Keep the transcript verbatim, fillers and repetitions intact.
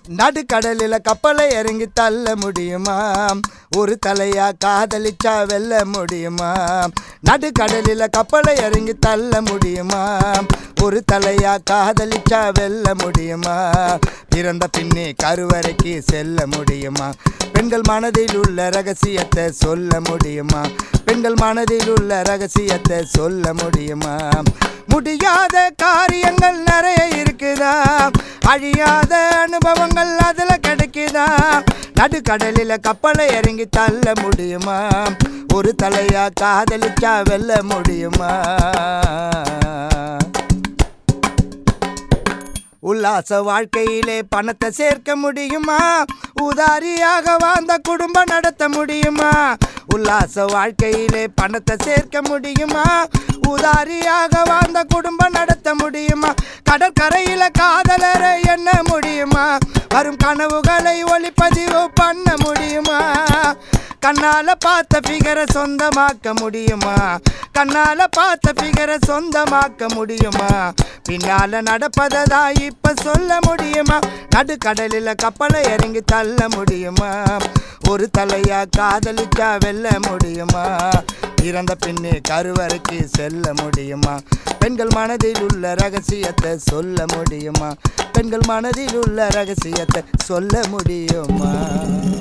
நடுக்கடலில கப்பலை இறங்கி தள்ள முடியுமா? ஒரு தலையா காதலிச்சா வெல்ல முடியுமா? நடுக்கடலில கப்பலை இறங்கி தள்ள முடியுமா? ஒரு தலையா காதலிச்சா வெல்ல முடியுமா? பிறந்த பின்னே கருவறைக்கு செல்ல முடியுமா? பெண்கள் மனதில் உள்ள ரகசியத்தை சொல்ல முடியுமா? பெண்கள் மனதில் உள்ள ரகசியத்தை சொல்ல முடியுமா? முடியாத காரியங்கள் நிறைய இருக்குதா, அழியாத அனுபவங்கள் அதுல கிடைக்குதா? நடுக்கடலில கப்பலை இறங்கி தள்ள முடியுமா? ஒரு தலையா காதலிச்சா வெல்ல முடியுமா? உல்லாச வாழ்க்கையிலே பணத்தை சேர்க்க முடியுமா? உதாரியாக வாழ்ந்த குடும்பம் நடத்த முடியுமா? உல்லாச வாழ்க்கையிலே பணத்தை சேர்க்க முடியுமா? உதாரியாக வாழ்ந்த குடும்பம் நடத்த முடியுமா? கடற்கரையில காதலரை எண்ண முடியுமா? வரும் கனவுகளை ஒளிப்பதிவு பண்ண முடியுமா? கண்ணால பார்த்த பிகரை சொந்தமாக்க முடியுமா? கண்ணால பார்த்த பிகரை சொந்தமாக்க முடியுமா? பின்னால நடப்பதா இப்ப சொல்ல முடியுமா? நடுக்கடலில கப்பலை இறங்கி தள்ள முடியுமா? ஒரு தலையா காதலிச்சா வெல்ல முடியுமா? இறந்த பின்னே கருவறைக்கு செல்ல முடியுமா? பெண்கள் மனதில் உள்ள ரகசியத்தை சொல்ல முடியுமா? பெண்கள் மனதில் உள்ள ரகசியத்தை சொல்ல முடியுமா?